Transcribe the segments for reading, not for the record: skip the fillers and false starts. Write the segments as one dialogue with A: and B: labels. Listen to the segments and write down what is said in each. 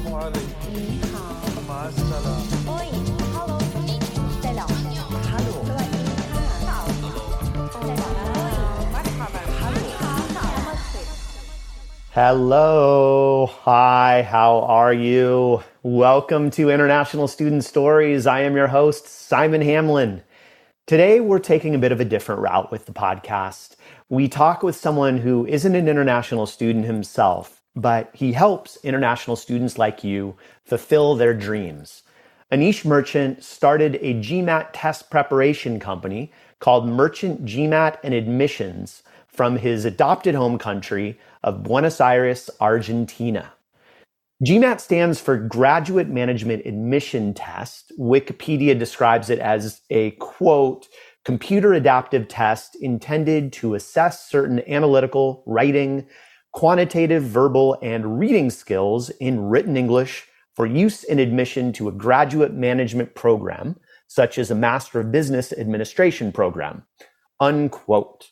A: Oi, hallo, Stella. Hallo. สวัสดีค่ะ
B: Hello. Hi, how are you? Welcome to International Student Stories. I am your host, Simon Hamlin. Today, we're taking a bit of a different route with the podcast. We talk with someone who isn't an international student himself, but he helps international students like you fulfill their dreams. Anish Merchant started a GMAT test preparation company called Merchant GMAT and Admissions from his adopted home country of Buenos Aires, Argentina. GMAT stands for Graduate Management Admission Test. Wikipedia describes it as a, quote, computer adaptive test intended to assess certain analytical, writing, quantitative, verbal, and reading skills in written English for use in admission to a graduate management program, such as a Master of Business Administration program, unquote.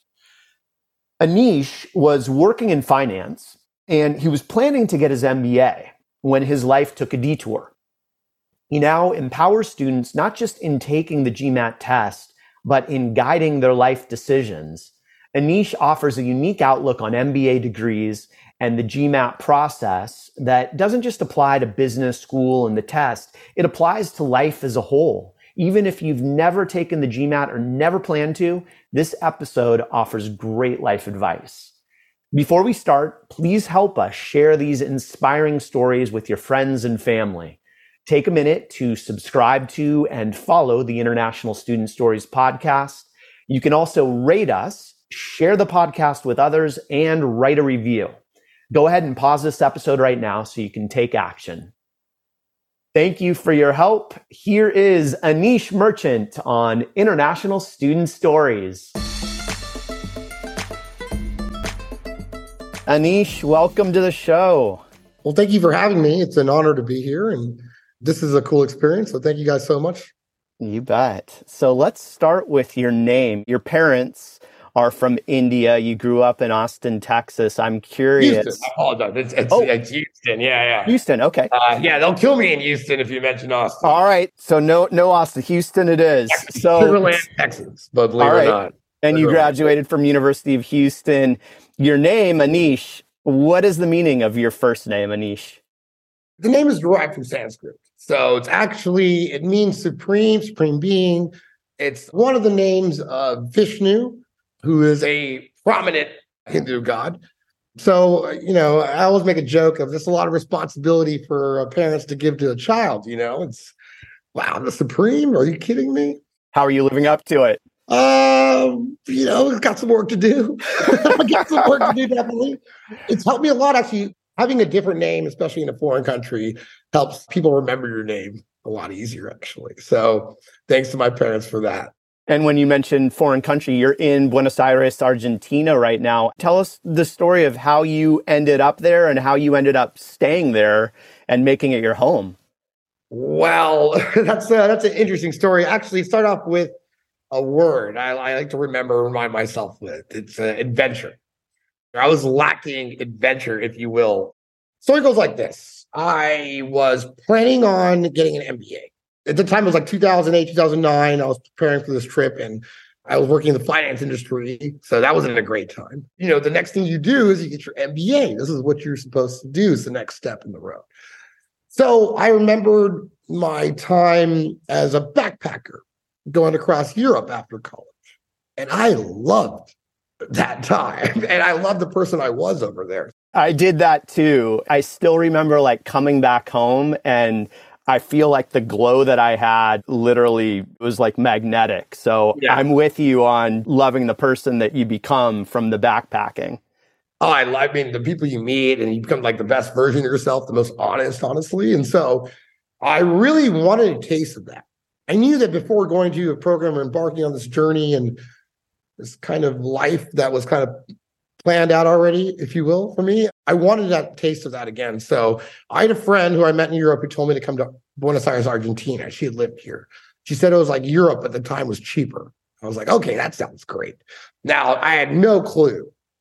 B: Anish was working in finance, and he was planning to get his MBA when his life took a detour. He now empowers students not just in taking the GMAT test, but in guiding their life decisions. Anish offers a unique outlook on MBA degrees and the GMAT process that doesn't just apply to business, school, and the test. It applies to life as a whole. Even if you've never taken the GMAT or never plan to, this episode offers great life advice. Before we start, please help us share these inspiring stories with your friends and family. Take a minute to subscribe to and follow the International Student Stories podcast. You can also rate us, share the podcast with others, and write a review. Go ahead and pause this episode right now so you can take action. Thank you for your help. Here is Anish Merchant on International Student Stories. Anish, welcome to the show.
C: Well, thank you for having me. It's an honor to be here, and this is a cool experience. So thank you guys so much.
B: You bet. So let's start with your name. Your parents are from India. You grew up in Austin, Texas. I'm curious.
D: Houston. I apologize. It's Houston. Yeah.
B: Houston. Okay.
D: They'll kill me in Houston if you mention Austin.
B: All right. So no Austin. Houston it is.
D: Texas.
B: So
D: Sugarland, Texas. But believe it or not.
B: And you graduated from University of Houston. Your name, Anish, what is the meaning of your first name, Anish?
C: The name is derived from Sanskrit. So it means supreme being. It's one of the names of Vishnu, who is a prominent Hindu god. So, I always make a joke of there's a lot of responsibility for parents to give to a child, It's, wow, the supreme? Are you kidding me?
B: How are you living up to it?
C: Got some work to do. I got some work to do, definitely. It's helped me a lot, actually. Having a different name, especially in a foreign country, helps people remember your name a lot easier, actually. So thanks to my parents for that.
B: And when you mentioned foreign country, you're in Buenos Aires, Argentina right now. Tell us the story of how you ended up there and how you ended up staying there and making it your home.
C: Well, that's an interesting story. Actually, start off with a word I like to remind myself with. It's adventure. I was lacking adventure, if you will. Story goes like this. I was planning on getting an MBA. At the time, it was like 2008, 2009. I was preparing for this trip, and I was working in the finance industry. So that wasn't a great time. The next thing you do is you get your MBA. This is what you're supposed to do. It's the next step in the road. So I remembered my time as a backpacker going across Europe after college. And I loved that time. And I loved the person I was over there.
B: I did that too. I still remember coming back home, and I feel like the glow that I had literally was magnetic. So yeah. I'm with you on loving the person that you become from the backpacking.
C: Oh, I mean, the people you meet, and you become the best version of yourself, the most honest, honestly. And so I really wanted a taste of that. I knew that before going to a program or embarking on this journey and this kind of life that was kind of planned out already, if you will, for me, I wanted that taste of that again. So I had a friend who I met in Europe who told me to come to Buenos Aires, Argentina. She had lived here. She said it was Europe at the time was cheaper. I was like, okay, that sounds great. Now, I had no clue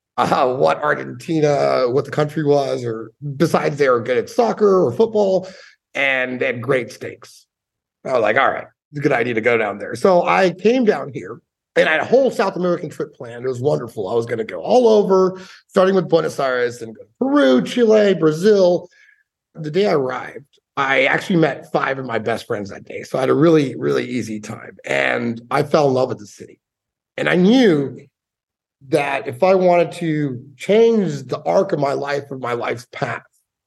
C: what Argentina, what the country was, or besides they were good at soccer or football, and they had great steaks. I was like, all right, it's a good idea to go down there. So I came down here and I had a whole South American trip planned. It was wonderful. I was going to go all over, starting with Buenos Aires and go to Peru, Chile, Brazil. The day I arrived, I actually met 5 of my best friends that day. So I had a really, really easy time. And I fell in love with the city. And I knew that if I wanted to change the arc of my life, of my life's path,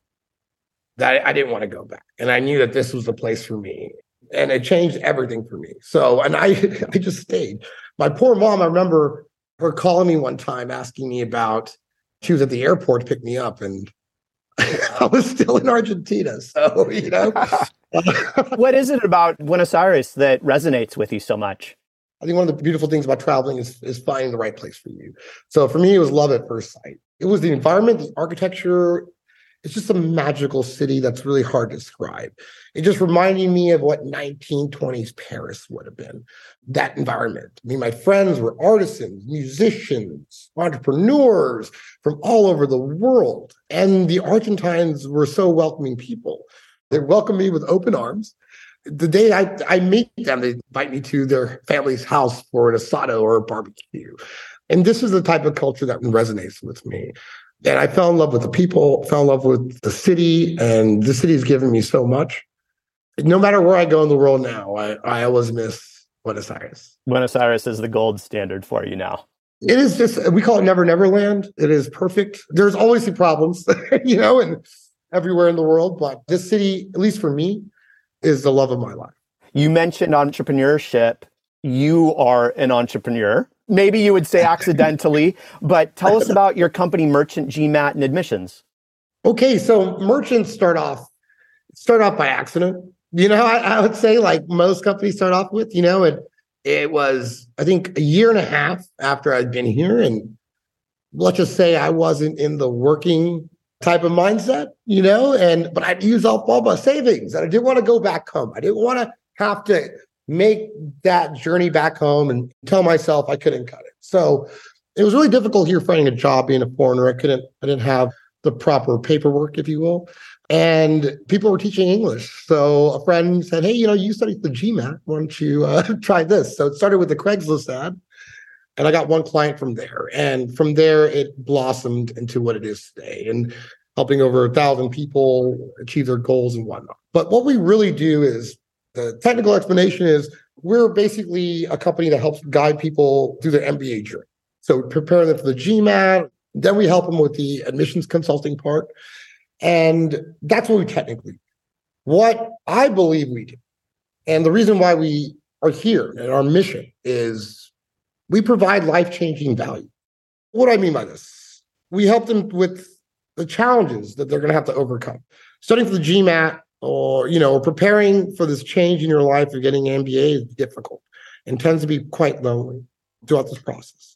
C: that I didn't want to go back. And I knew that this was the place for me. And it changed everything for me. So, and I just stayed. My poor mom, I remember her calling me one time, asking me about, she was at the airport to pick me up, and I was still in Argentina. So,
B: What is it about Buenos Aires that resonates with you so much?
C: I think one of the beautiful things about traveling is finding the right place for you. So for me, it was love at first sight. It was the environment, the architecture. It's just a magical city that's really hard to describe. It just reminded me of what 1920s Paris would have been, that environment. I mean, my friends were artisans, musicians, entrepreneurs from all over the world. And the Argentines were so welcoming people. They welcomed me with open arms. The day I meet them, they invite me to their family's house for an asado or a barbecue. And this is the type of culture that resonates with me. And I fell in love with the people, fell in love with the city, and the city has given me so much. No matter where I go in the world now, I always miss Buenos Aires.
B: Buenos Aires is the gold standard for you now.
C: It is just, we call it Never Never Land. It is perfect. There's always the problems, and everywhere in the world. But this city, at least for me, is the love of my life.
B: You mentioned entrepreneurship. You are an entrepreneur. Maybe you would say accidentally, but tell us about your company, Merchant GMAT and Admissions.
C: Okay, so merchants start off by accident. I would say, like most companies start off with, it was, I think, a year and a half after I'd been here. And let's just say I wasn't in the working type of mindset, but I'd use up all my savings and I didn't want to go back home. I didn't want to have to make that journey back home and tell myself I couldn't cut it. So it was really difficult here finding a job being a foreigner. I didn't have the proper paperwork, if you will. And people were teaching English. So a friend said, hey, you studied the GMAT. Why don't you try this? So it started with the Craigslist ad. And I got one client from there. And from there, it blossomed into what it is today and helping over 1,000 people achieve their goals and whatnot. But what we really do is, the technical explanation is, we're basically a company that helps guide people through their MBA journey. So we prepare them for the GMAT. Then we help them with the admissions consulting part. And that's what we technically do. What I believe we do, and the reason why we are here and our mission is, we provide life-changing value. What do I mean by this? We help them with the challenges that they're going to have to overcome. Studying for the GMAT or preparing for this change in your life of getting an MBA is difficult and tends to be quite lonely throughout this process.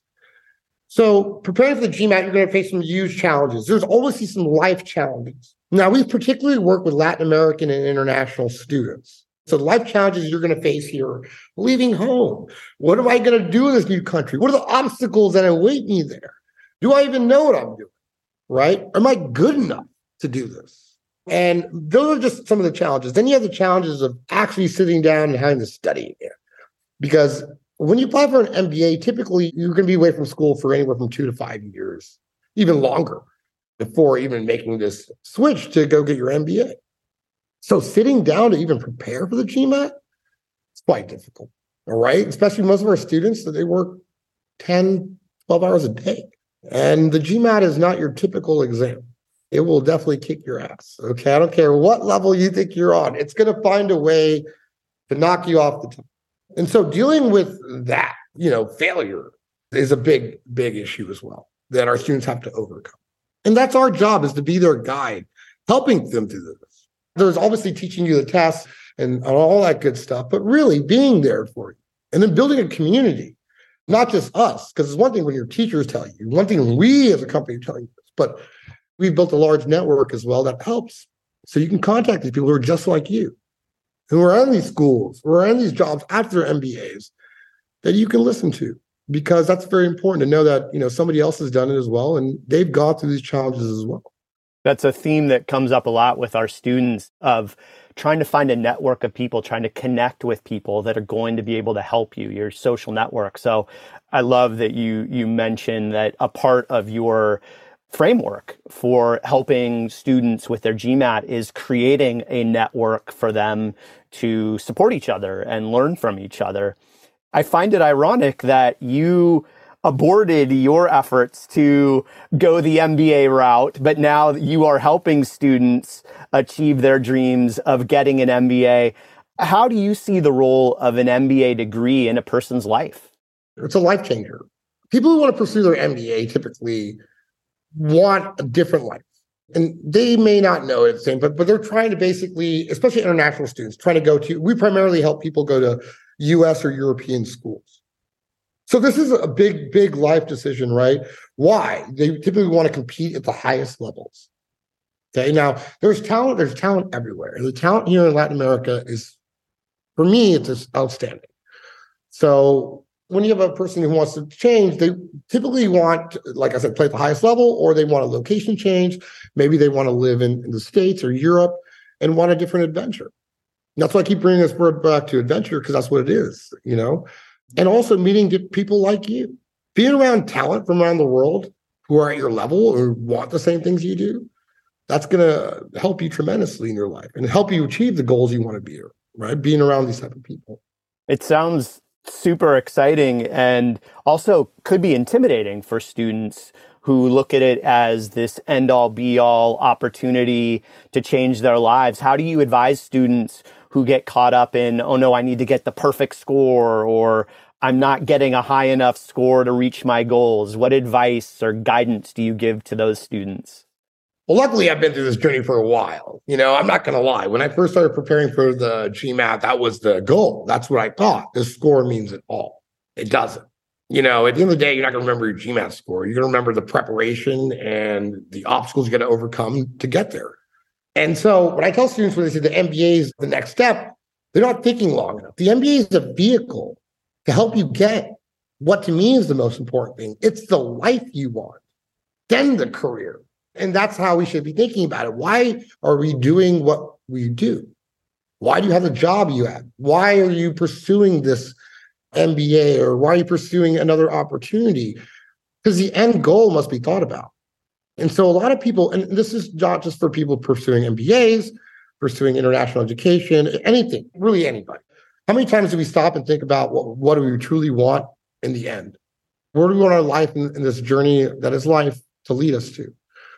C: So preparing for the GMAT, you're going to face some huge challenges. There's always some life challenges. Now, we particularly work with Latin American and international students. So the life challenges you're going to face here, leaving home. What am I going to do in this new country? What are the obstacles that await me there? Do I even know what I'm doing? Right? Am I good enough to do this? And those are just some of the challenges. Then you have the challenges of actually sitting down and having to study again. Because when you apply for an MBA, typically you're going to be away from school for anywhere from 2 to 5 years, even longer, before even making this switch to go get your MBA. So sitting down to even prepare for the GMAT, it's quite difficult, all right? Especially most of our students, that they work 10, 12 hours a day. And the GMAT is not your typical exam. It will definitely kick your ass, okay? I don't care what level you think you're on. It's going to find a way to knock you off the top. And so dealing with that, failure is a big, big issue as well that our students have to overcome. And that's our job, is to be their guide, helping them through this. There's obviously teaching you the tests and all that good stuff, but really being there for you. And then building a community, not just us, because it's one thing when your teachers tell you, one thing we as a company tell you this, but we've built a large network as well that helps. So you can contact these people who are just like you, who are in these schools, who are in these jobs after their MBAs, that you can listen to because that's very important to know that, somebody else has done it as well, and they've gone through these challenges as well.
B: That's a theme that comes up a lot with our students of trying to find a network of people, trying to connect with people that are going to be able to help you, your social network. So I love that you mentioned that a part of your framework for helping students with their GMAT is creating a network for them to support each other and learn from each other. I find it ironic that you aborted your efforts to go the MBA route, but now you are helping students achieve their dreams of getting an MBA. How do you see the role of an MBA degree in a person's life?
C: It's a life changer. People who want to pursue their MBA typically want a different life. And they may not know it the same, but they're trying to basically, especially international students, we primarily help people go to US or European schools. So this is a big, big life decision, right? Why? They typically want to compete at the highest levels. Okay, now there's talent everywhere. And the talent here in Latin America for me, it's just outstanding. So when you have a person who wants to change, they typically want, like I said, play at the highest level, or they want a location change. Maybe they want to live in the States or Europe and want a different adventure. And that's why I keep bringing this word back to adventure, because that's what it is, And also meeting people like you. Being around talent from around the world who are at your level or want the same things you do, that's going to help you tremendously in your life and help you achieve the goals you want to be, right? Being around these type of people.
B: It sounds super exciting and also could be intimidating for students who look at it as this end-all be-all opportunity to change their lives. How do you advise students who get caught up in, oh no, I need to get the perfect score, or I'm not getting a high enough score to reach my goals? What advice or guidance do you give to those students?
C: Well, luckily, I've been through this journey for a while. I'm not going to lie. When I first started preparing for the GMAT, that was the goal. That's what I thought. The score means it all. It doesn't. At the end of the day, you're not going to remember your GMAT score. You're going to remember the preparation and the obstacles you're going to overcome to get there. And so when I tell students, when they say the MBA is the next step, they're not thinking long enough. The MBA is a vehicle to help you get what to me is the most important thing. It's the life you want, then the career. And that's how we should be thinking about it. Why are we doing what we do? Why do you have the job you have? Why are you pursuing this MBA, or why are you pursuing another opportunity? Because the end goal must be thought about. And so a lot of people, and this is not just for people pursuing MBAs, pursuing international education, anything, really anybody. How many times do we stop and think about what do we truly want in the end? Where do we want our life in this journey that is life to lead us to?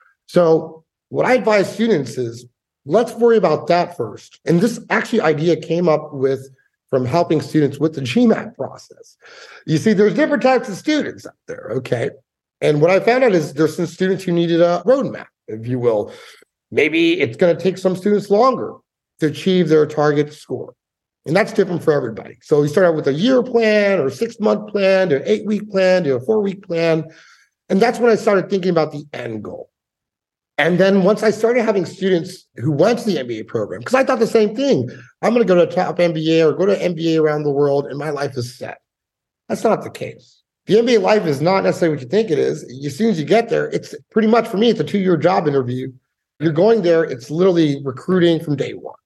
C: So what I advise students is, let's worry about that first. And this actually idea came up from helping students with the GMAT process. You see, there's different types of students out there, okay? And what I found out is there's some students who needed a roadmap, if you will. Maybe it's going to take some students longer to achieve their target score. And that's different for everybody. So we start out with a year plan or a 6-month plan to an 8-week plan to a 4-week plan. And that's when I started thinking about the end goal. And then once I started having students who went to the MBA program, because I thought the same thing, I'm going to go to a top MBA or go to an MBA around the world and my life is set. That's not the case. The MBA life is not necessarily what you think it is. As soon as you get there, it's pretty much, for me, it's a 2-year job interview. You're going there, it's literally recruiting from day one.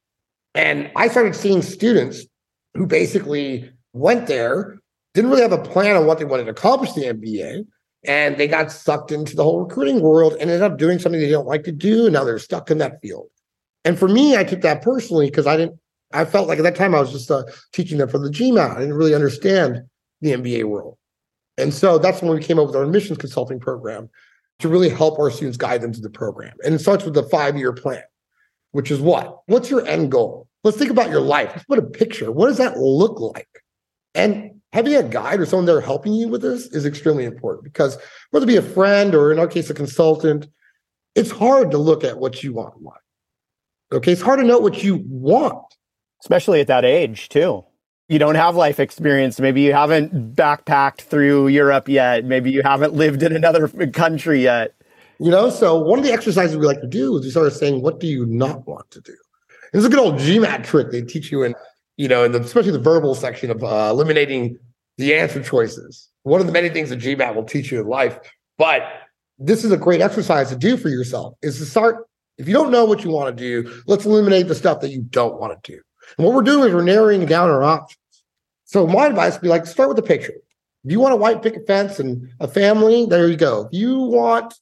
C: And I started seeing students who basically went there, didn't really have a plan on what they wanted to accomplish the MBA, and they got sucked into the whole recruiting world and ended up doing something they don't like to do, and now they're stuck in that field. And for me, I took that personally because I felt like at that time I was just teaching them for the GMAT. I didn't really understand the MBA world. And so that's when we came up with our admissions consulting program to really help our students guide them to the program. And it starts with the 5-year plan, which is what? What's your end goal? Let's think about your life. Let's put a picture. What does that look like? And having a guide or someone there helping you with this is extremely important, because whether it be a friend or in our case, a consultant, it's hard to look at what you want in life. Okay. It's hard to know what you want.
B: Especially at that age too. You don't have life experience. Maybe you haven't backpacked through Europe yet. Maybe you haven't lived in another country yet.
C: So one of the exercises we like to do is we start saying, what do you not want to do? And it's a good old GMAT trick they teach you in, especially the verbal section of eliminating the answer choices. One of the many things that GMAT will teach you in life, but this is a great exercise to do for yourself, is to start, if you don't know what you want to do, let's eliminate the stuff that you don't want to do. And what we're doing is we're narrowing down our options. So my advice would be like, start with the picture. If you want a white picket fence and a family, there you go. If you want,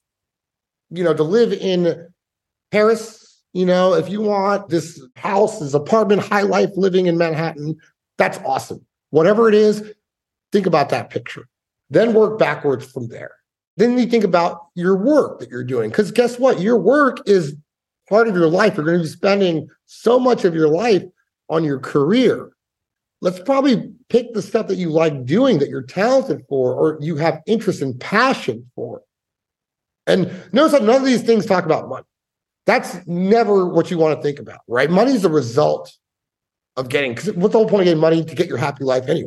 C: to live in Paris, if you want this house, this apartment, high life living in Manhattan, that's awesome. Whatever it is, think about that picture. Then work backwards from there. Then you think about your work that you're doing. Because guess what? Your work is part of your life. You're going to be spending so much of your life on your career. Let's probably pick the stuff that you like doing, that you're talented for, or you have interest and passion for. And notice that none of these things talk about money. That's never what you want to think about, right? Money is the result of getting, because what's the whole point of getting money? To get your happy life anyways.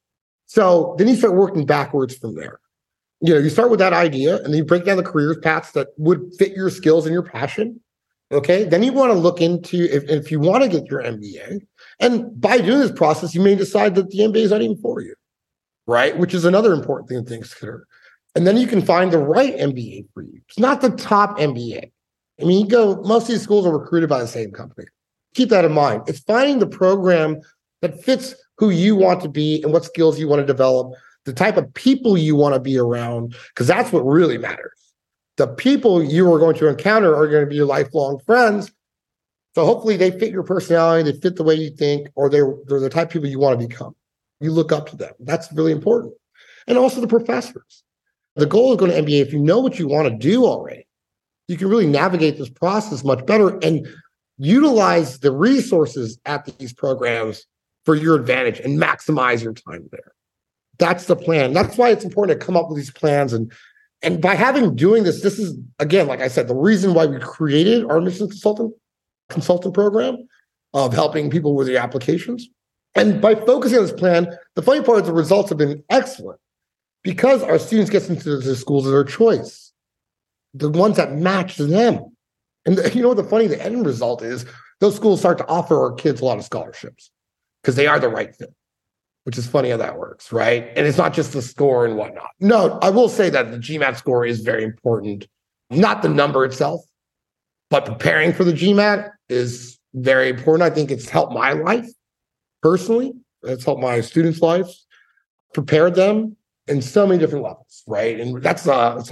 C: So then you start working backwards from there. You start with that idea, and then you break down the career paths that would fit your skills and your passion. Okay. Then you want to look into if you want to get your MBA. And by doing this process, you may decide that the MBA is not even for you, right? Which is another important thing to consider. And then you can find the right MBA for you. It's not the top MBA. I mean, most of these schools are recruited by the same company. Keep that in mind. It's finding the program that fits who you want to be and what skills you want to develop, the type of people you want to be around, because that's what really matters. The people you are going to encounter are going to be your lifelong friends. So hopefully they fit your personality, they fit the way you think, or they're the type of people you want to become. You look up to them. That's really important. And also the professors. The goal of going to MBA, if you know what you want to do already, you can really navigate this process much better and utilize the resources at these programs for your advantage and maximize your time there. That's the plan. That's why it's important to come up with these plans. And by doing this is, again, like I said, the reason why we created our admissions consultant program of helping people with the applications. And by focusing on this plan, the funny part is the results have been excellent because our students get into the schools of their choice, the ones that match them. And the end result is those schools start to offer our kids a lot of scholarships because they are the right fit, which is funny how that works, right? And it's not just the score and whatnot. No, I will say that the GMAT score is very important, not the number itself, but preparing for the GMAT is very important. I think it's helped my life personally. It's helped my students' lives, prepared them in so many different levels, right? And that's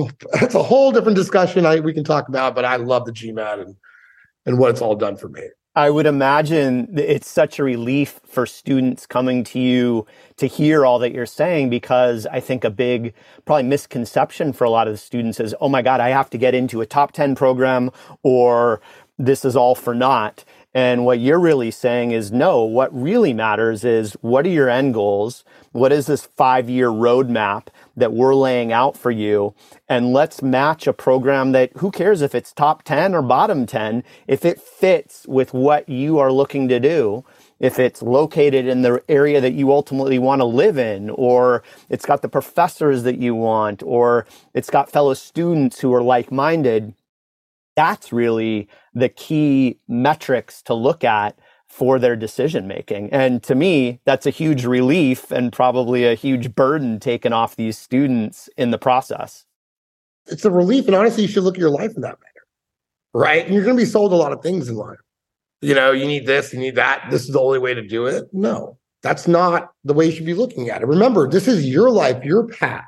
C: a whole different discussion we can talk about, but I love the GMAT and what it's all done for me.
B: I would imagine it's such a relief for students coming to you to hear all that you're saying, because I think a big probably misconception for a lot of the students is, oh my God, I have to get into a top 10 program or this is all for naught. And what you're really saying is, no, what really matters is what are your end goals? What is this 5-year roadmap that we're laying out for you? And let's match a program that, who cares if it's top 10 or bottom 10, if it fits with what you are looking to do, if it's located in the area that you ultimately want to live in, or it's got the professors that you want, or it's got fellow students who are like-minded. That's really the key metrics to look at for their decision making. And to me, that's a huge relief and probably a huge burden taken off these students in the process.
C: It's a relief. And honestly, you should look at your life in that manner, right? And you're going to be sold a lot of things in life. You need this, you need that. This is the only way to do it. No, that's not the way you should be looking at it. Remember, this is your life, your path,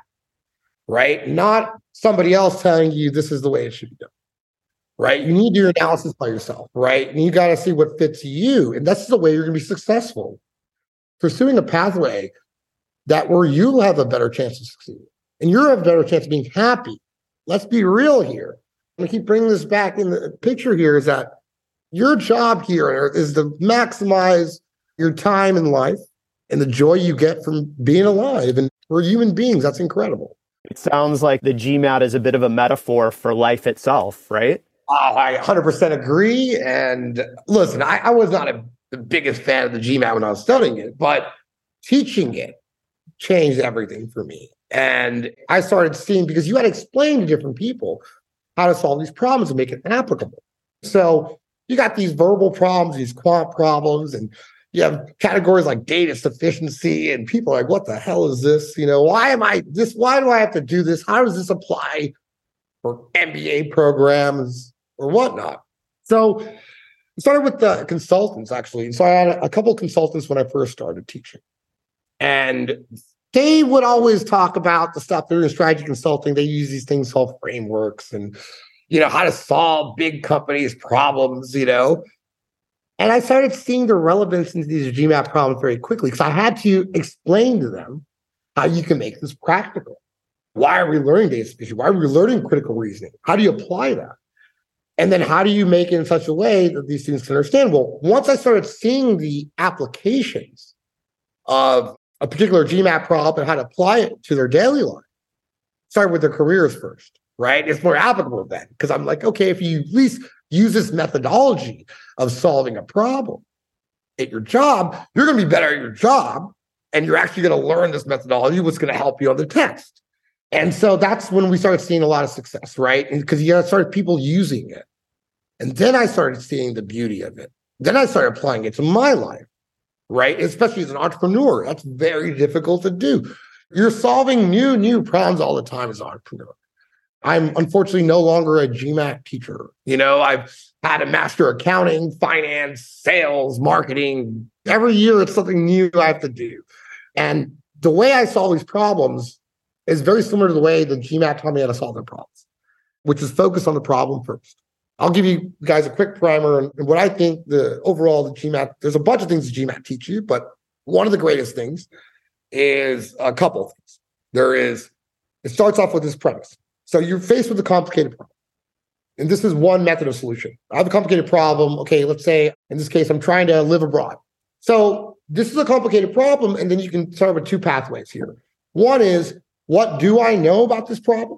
C: right? Not somebody else telling you this is the way it should be done. Right? You need to do your analysis by yourself, right? And you got to see what fits you. And that's the way you're going to be successful. Pursuing a pathway where you'll have a better chance to succeed. And you'll have a better chance of being happy. Let's be real here. I'm going to keep bringing this back in the picture here is that your job here on earth is to maximize your time in life and the joy you get from being alive. And we're human beings. That's incredible.
B: It sounds like the GMAT is a bit of a metaphor for life itself, right?
C: Oh, I 100% agree. And listen, I was not the biggest fan of the GMAT when I was studying it, but teaching it changed everything for me. And I started seeing, because you had to explain to different people how to solve these problems and make it applicable. So you got these verbal problems, these quant problems, and You have categories like data sufficiency, and people are like, what the hell is this? Why do I have to do this? How does this apply for MBA programs or whatnot? So I started with the consultants, actually. So I had a couple of consultants when I first started teaching. And they would always talk about the stuff they're in strategy consulting. They use these things called frameworks and, how to solve big companies' problems, And I started seeing the relevance into these GMAT problems very quickly because I had to explain to them how you can make this practical. Why are we learning data sufficiency? Why are we learning critical reasoning? How do you apply that? And then how do you make it in such a way that these students can understand? Well, once I started seeing the applications of a particular GMAT problem and how to apply it to their daily life, start with their careers first, right? It's more applicable then because I'm like, okay, if you at least use this methodology of solving a problem at your job, you're going to be better at your job, and you're actually going to learn this methodology, what's going to help you on the test. And so that's when we started seeing a lot of success, right? Because you started people using it. And then I started seeing the beauty of it. Then I started applying it to my life, right? Especially as an entrepreneur, that's very difficult to do. You're solving new problems all the time as an entrepreneur. I'm unfortunately no longer a GMAT teacher. I've had a master accounting, finance, sales, marketing. Every year it's something new I have to do. And the way I solve these problems is very similar to the way the GMAT taught me how to solve their problems, which is focus on the problem first. I'll give you guys a quick primer on what I think the GMAT, there's a bunch of things the GMAT teach you, but one of the greatest things is a couple of things. It starts off with this premise. So you're faced with a complicated problem. And this is one method of solution. I have a complicated problem. Okay, let's say, in this case, I'm trying to live abroad. So this is a complicated problem, and then you can start with two pathways here. One is, what do I know about this problem?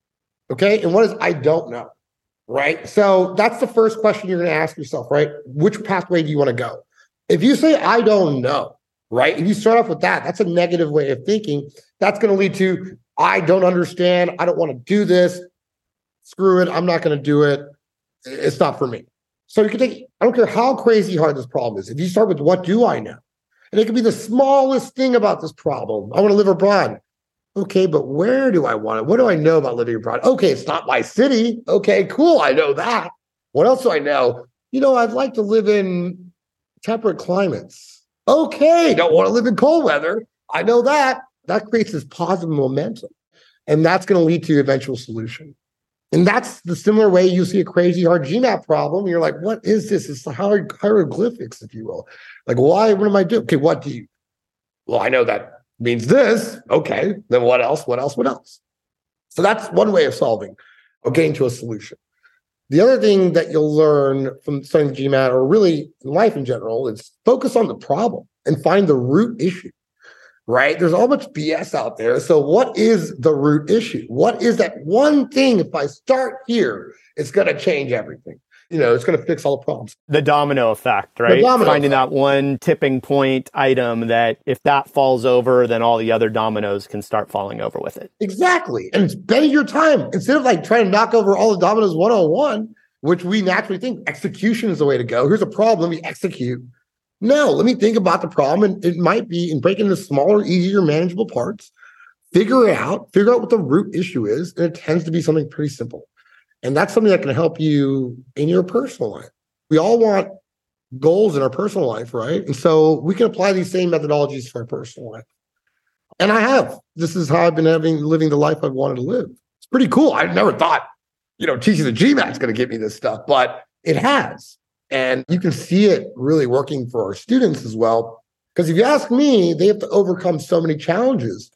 C: Okay, and what is I don't know, right? So that's the first question you're going to ask yourself, right? Which pathway do you want to go? If you say, I don't know, right? If you start off with that, that's a negative way of thinking. That's going to lead to, I don't understand. I don't want to do this. Screw it. I'm not going to do it. It's not for me. So you can take, I don't care how crazy hard this problem is. If you start with what do I know? And it could be the smallest thing about this problem. I want to live abroad. Okay, but where do I want it? What do I know about living abroad? Okay, it's not my city. Okay, cool. I know that. What else do I know? I'd like to live in temperate climates. Okay, don't want to live in cold weather. I know that. That creates this positive momentum. And that's going to lead to eventual solution. And that's the similar way you see a crazy hard GMAT problem. You're like, what is this? It's the hieroglyphics, if you will. Like, why? What am I doing? Okay, what do you? Well, I know that means this. Okay, then what else? What else? What else? So that's one way of solving or getting to a solution. The other thing that you'll learn from studying GMAT, or really in life in general, is focus on the problem and find the root issue. Right? There's all much BS out there. So what is the root issue? What is that one thing? If I start here, it's going to change everything. It's going to fix all the problems.
B: The domino effect, right? Finding that one tipping point item that if that falls over, then all the other dominoes can start falling over with it.
C: Exactly. And spending your time, instead of trying to knock over all the dominoes one-on-one, which we naturally think execution is the way to go. Here's a problem, let me execute. No, let me think about the problem, and it might be in breaking into smaller, easier, manageable parts. Figure out what the root issue is, and it tends to be something pretty simple. And that's something that can help you in your personal life. We all want goals in our personal life, right? And so we can apply these same methodologies for our personal life. And I have. This is how I've been living the life I've wanted to live. It's pretty cool. I never thought, teaching the GMAT is going to give me this stuff, but it has. And you can see it really working for our students as well. Because if you ask me, they have to overcome so many challenges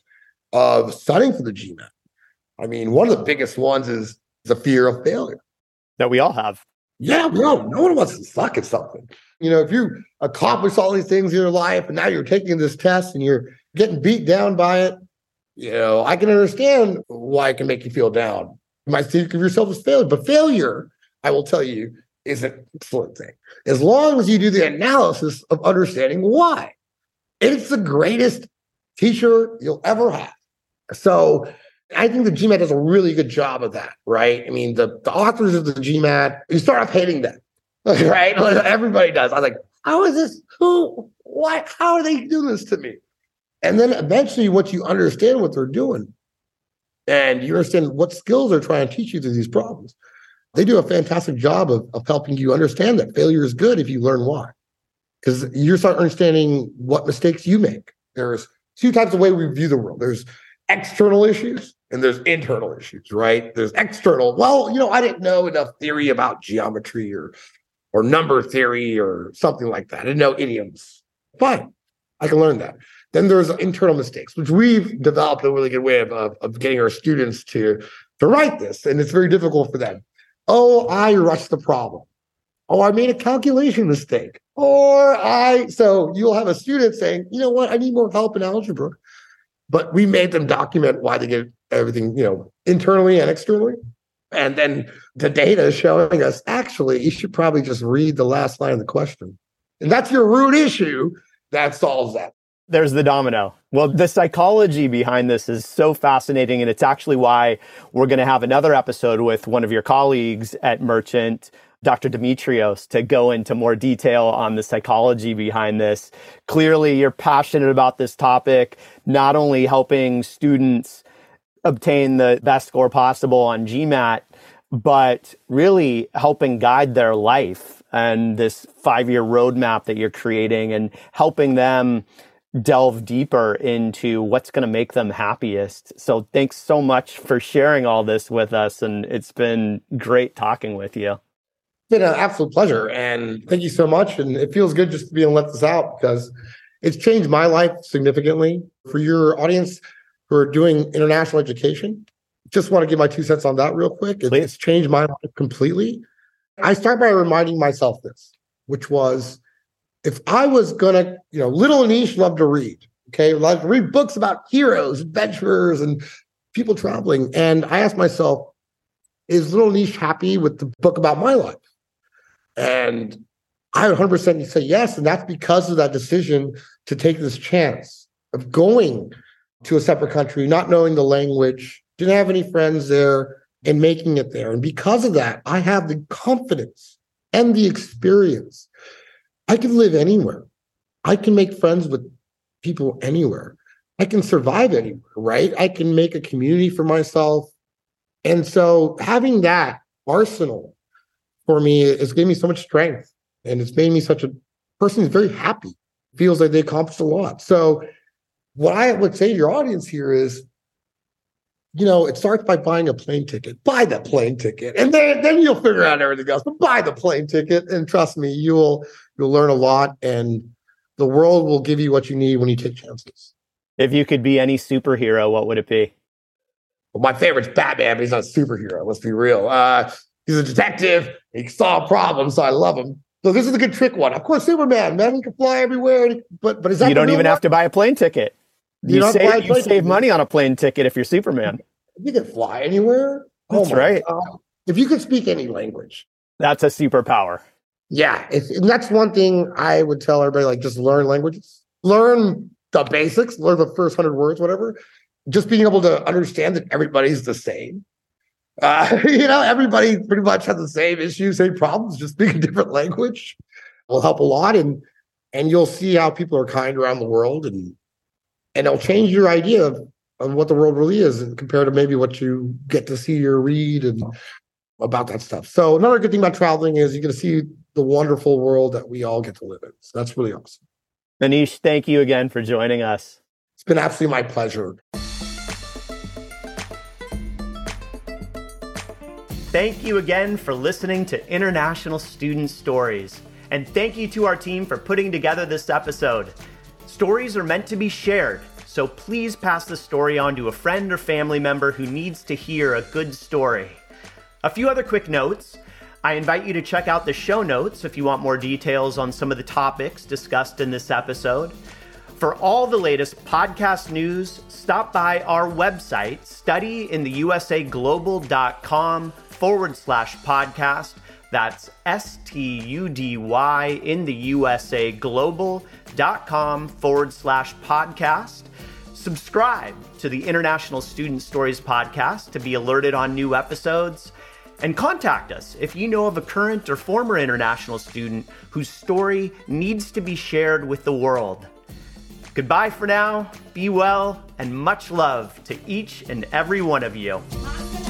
C: of studying for the GMAT. I mean, one of the biggest ones is the fear of failure.
B: That we all have.
C: Yeah, no one wants to suck at something. If you accomplish all these things in your life and now you're taking this test and you're getting beat down by it, I can understand why it can make you feel down. You might think of yourself as failure, but failure, I will tell you, is an excellent thing. As long as you do the analysis of understanding why. It's the greatest teacher you'll ever have. So I think the GMAT does a really good job of that, right? I mean, the authors of the GMAT, you start off hating them, right? Everybody does. I was like, how is this? Who? Why? How are they doing this to me? And then eventually, once you understand what they're doing and you understand what skills they're trying to teach you through these problems, they do a fantastic job of helping you understand that failure is good if you learn why. Because you start understanding what mistakes you make. There's two types of way we view the world. There's external issues and there's internal issues, right? There's external. Well, I didn't know enough theory about geometry or number theory or something like that. I didn't know idioms. Fine, I can learn that. Then there's internal mistakes, which we've developed a really good way of getting our students to write this. And it's very difficult for them. Oh, I rushed the problem. Oh, I made a calculation mistake. So you'll have a student saying, you know what, I need more help in algebra. But we made them document why they get everything, internally and externally. And then the data is showing us, actually, you should probably just read the last line of the question. And that's your root issue that solves that.
B: There's the domino. Well, the psychology behind this is so fascinating, and it's actually why we're going to have another episode with one of your colleagues at Merchant, Dr. Demetrios, to go into more detail on the psychology behind this. Clearly, you're passionate about this topic, not only helping students obtain the best score possible on GMAT, but really helping guide their life and this 5-year roadmap that you're creating and helping them delve deeper into what's going to make them happiest. So thanks so much for sharing all this with us. And it's been great talking with you.
C: It's been an absolute pleasure. And thank you so much. And it feels good just to be able to let this out because it's changed my life significantly. For your audience who are doing international education, just want to give my 2 cents on that real quick. It's changed my life completely. I start by reminding myself this, which was, if I was going to, little Anish loved to read, okay? Loved to read books about heroes, adventurers, and people traveling. And I asked myself, is little Anish happy with the book about my life? And I would 100% say yes. And that's because of that decision to take this chance of going to a separate country, not knowing the language, didn't have any friends there, and making it there. And because of that, I have the confidence and the experience. I can live anywhere. I can make friends with people anywhere. I can survive anywhere, right? I can make a community for myself. And so having that arsenal for me has given me so much strength. And it's made me such a person who's very happy, feels like they accomplished a lot. So what I would say to your audience here is, it starts by buying a plane ticket. Buy the plane ticket. And then you'll figure out everything else. But buy the plane ticket. And trust me, you'll learn a lot. And the world will give you what you need when you take chances.
B: If you could be any superhero, what would it be?
C: Well, my favorite's Batman, but he's not a superhero. Let's be real. He's a detective. He can solve problems, so I love him. So this is a good trick one. Of course, Superman, man, he can fly everywhere. But is that
B: you don't even have to buy a plane ticket. You save money on a plane ticket if you're Superman.
C: You can fly anywhere.
B: That's right.
C: If you could speak any language.
B: That's a superpower.
C: Yeah. And that's one thing I would tell everybody, like, just learn languages. Learn the basics. Learn the first 100 words, whatever. Just being able to understand that everybody's the same. Everybody pretty much has the same issues, same problems. Just speak a different language will help a lot. And you'll see how people are kind around the world. And it'll change your idea of what the world really is and compared to maybe what you get to see or read and about that stuff. So another good thing about traveling is you get to see the wonderful world that we all get to live in. So that's really awesome.
B: Anish, thank you again for joining us.
C: It's been absolutely my pleasure.
B: Thank you again for listening to International Student Stories. And thank you to our team for putting together this episode. Stories are meant to be shared, so please pass the story on to a friend or family member who needs to hear a good story. A few other quick notes. I invite you to check out the show notes if you want more details on some of the topics discussed in this episode. For all the latest podcast news, stop by our website, studyintheusaglobal.com/podcast. That's STUDY in the USA global.com/podcast. Subscribe to the International Student Stories podcast to be alerted on new episodes. And contact us if you know of a current or former international student whose story needs to be shared with the world. Goodbye for now, be well, and much love to each and every one of you.